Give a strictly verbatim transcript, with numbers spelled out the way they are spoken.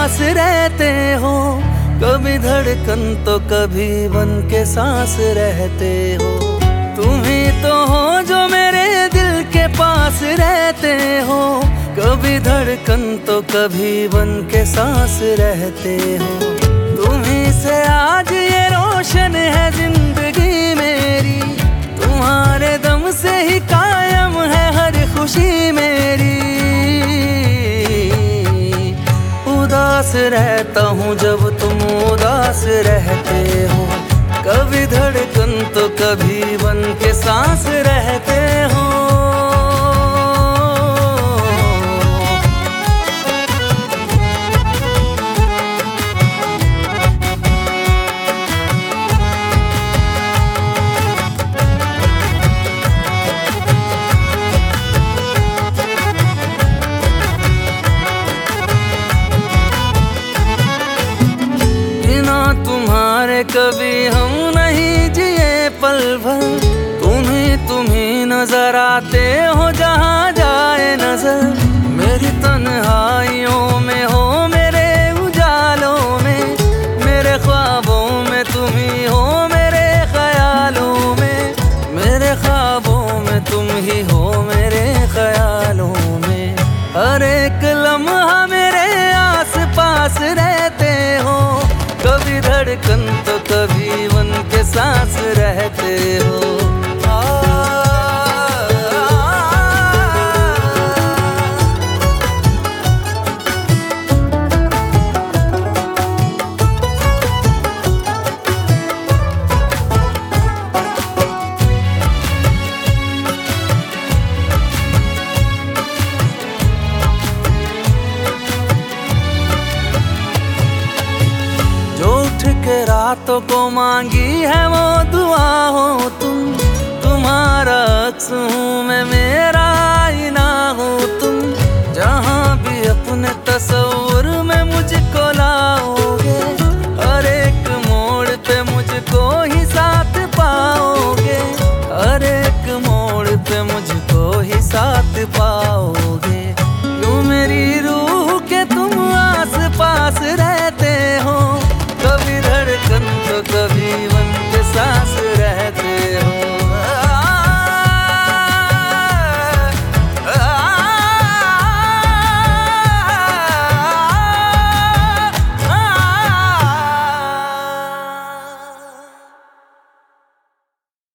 पास रहते हो, कभी धड़कन तो कभी बन के सांस रहते हो। तुम ही तो हो जो मेरे दिल के पास रहते हो, कभी धड़कन तो कभी बन के सांस रहते हो। तुम ही से आज ये रोशन है जिंदगी मेरी, तुम्हारे दम से ही कायम है हर खुशी मेरी। उदास रहता हूँ जब तुम उदास रहते हो, कभी धड़कन तो कभी बन के सांस रहते हो। तुम्हारे कभी हम नहीं जिए पल भर, तुम्ही तुम्ही नजर आते हो जहाँ जाए नजर। मेरी तन्हाइयों में हो, मेरे उजालों में, मेरे ख्वाबों में तुम्ही हो, मेरे ख्यालों में, मेरे ख्वाबों में तुम ही हो, मेरे ख्यालों में। हर एक लम्हा मेरे आस पास रहते हो, कभी धड़कन तो कभी बन के सांस रहते हो। के रातों को मांगी है वो